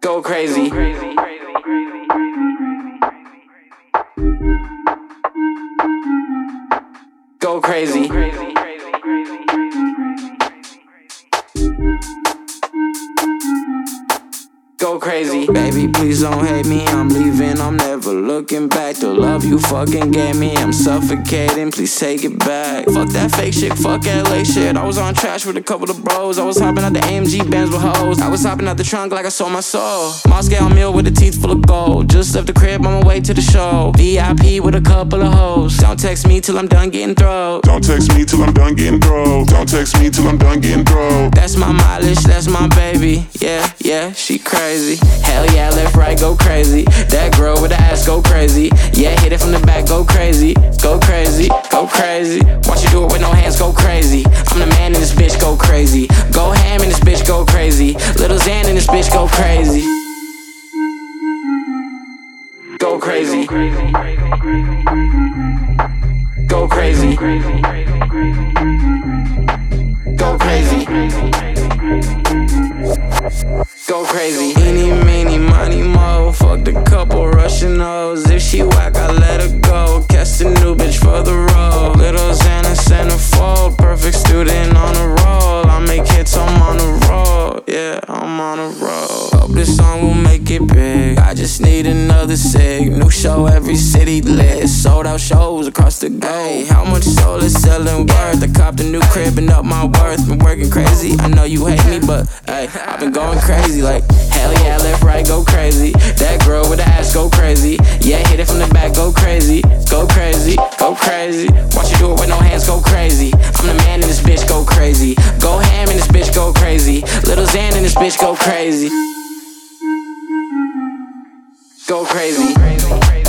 Go crazy. Go crazy. Go crazy. Baby, please don't hate me, I'm leaving, I'm never looking back. The love you fucking gave me, I'm suffocating, please take it back. Fuck that fake shit, fuck LA shit. I was on trash with a couple of bros. I was hopping out the AMG Benz with hoes. I was hopping out the trunk like I sold my soul. Moscow meal with the teeth full of gold. Just left the crib on my way to the show. VIP with a couple of hoes. Don't text me till I'm done getting throw. Don't text me till I'm done getting throw. Don't text me till I'm done getting throw. That's my mileage, that's my baby. Yeah, yeah, she crazy. Hell yeah, left, right, go crazy. That girl with the ass, go crazy. Yeah, hit it from the back, go crazy. Go crazy, go crazy. Watch you do it with no hands, go crazy. I'm the man in this bitch, go crazy. Go ham in this bitch, go crazy. Little Xan in this bitch, go crazy. Go crazy. Go crazy. Go crazy. Go crazy. Eeny, meeny, money, mo. Fucked a couple Russian hoes. If she whack, I let her go. Cast a new bitch for the road. Little Xana centerfold. Perfect student on a roll. I make hits, I'm on a roll. Yeah, I'm on a roll. Hope this song will make it big. I just need another sig. New show, every city lit. Sold out shows across the globe. How much soul is selling worth? I copped a new crib and up my worth. Been working crazy, I know you hate me, but hey, I've been going crazy. Like, hell yeah, left, right, go crazy. That girl with the ass, go crazy. Yeah, hit it from the back, go crazy. Go crazy, go crazy. Watch you do it with no hands, go crazy. I'm the man in this bitch, go crazy. Go ham in this bitch, go crazy. Little Xan in this bitch, go crazy. Go crazy.